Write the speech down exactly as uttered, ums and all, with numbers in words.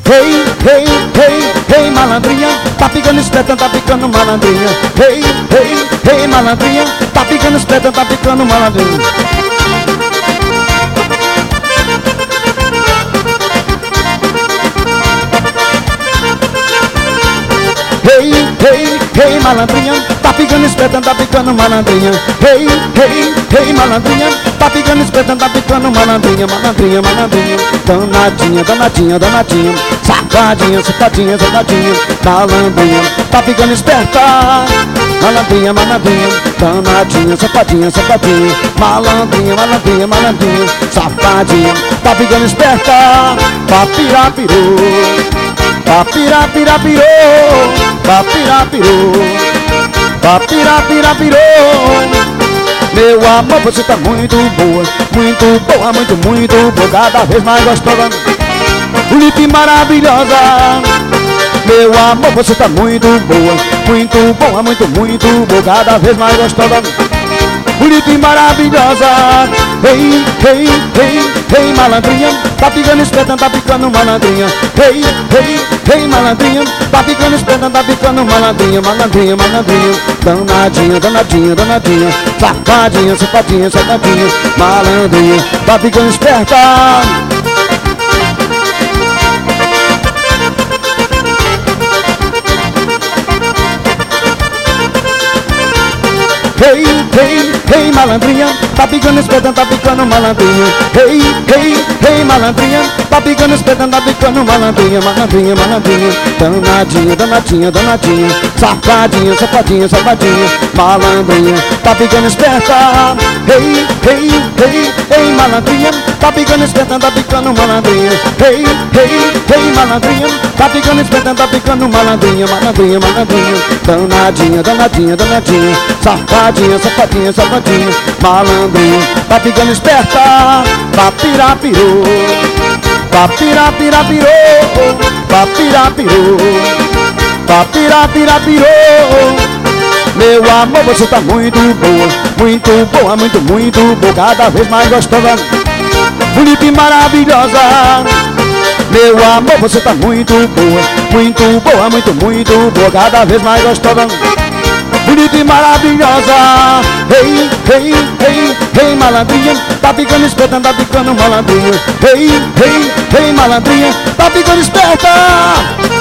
Ei, ei, ei, ei, malandrinha, tá ficando esperta, tá ficando malandrinha. Ei, ei, ei, malandrinha, tá ficando esperta, tá ficando malandrinha. Ei, ei, ei, malandrinha, tá ficando esperta, tá ficando malandrinha. Ei, ei, ei, malandrinha, tá ficando esperta, tá ficando malandrinha. Malandrinha, malandrinha, danadinha, danadinha, danadinha, safadinha, safadinha, safadinha, malandrinha, tá ficando esperta. Malandrinha, malandrinha, danadinha, safadinha, safadinha, malandrinha, malandrinha, malandrinha, safadinha, tá ficando esperta. Papirapirô, papirapirapirô, papirapirô, papirapirapirô. Meu amor, você tá muito boa, muito boa, muito, muito boa, cada vez mais gostosa, bonita e maravilhosa. Meu amor, você tá muito boa, muito boa, muito, muito boa, cada vez mais gostosa, bonita e maravilhosa. Ei, ei, ei, ei, malandrinha, tá ficando esperta, tá ficando malandrinha. Ei, ei, ei, malandrinha, tá ficando esperta, tá ficando malandrinha. Malandrinha, malandrinha, danadinha, danadinha, danadinha, safadinha, safadinha, safadinha, malandrinha, tá ficando esperta. Ei, ei, ei, malandrinha, tá ficando esperta, tá ficando malandrinha. Ei, ei, ei, malandrinha, tá ficando esperta, tá ficando malandrinha. Malandrinha, malandrinha, danadinha, danadinha, danadinha, safadinha, safadinha, safadinha, malandrinha, tá ficando esperta. Ei, ei, ei, ei, malandrinha, tá ficando esperta, tá ficando malandrinha. Ei, ei, ei, malandrinha, tá ficando esperta, tá ficando malandrinha. Malandrinha, malandrinha, danadinha, danadinha, danadinha, safadinha, safadinha, safadinha, malandrinha, tá ficando esperta. Papirapirô, papirapirapirô, papirapirô, papirapirapirô. Meu amor, você tá muito boa, muito boa, muito, muito boa, cada vez mais gostosa, bonita e maravilhosa. Meu amor, você tá muito boa, muito boa, muito, muito boa, cada vez mais gostosa, bonita e maravilhosa. Ei, ei, ei, ei, malandrinha, tá ficando esperta, tá ficando malandrinha. Ei, ei, ei, malandrinha, tá ficando esperta.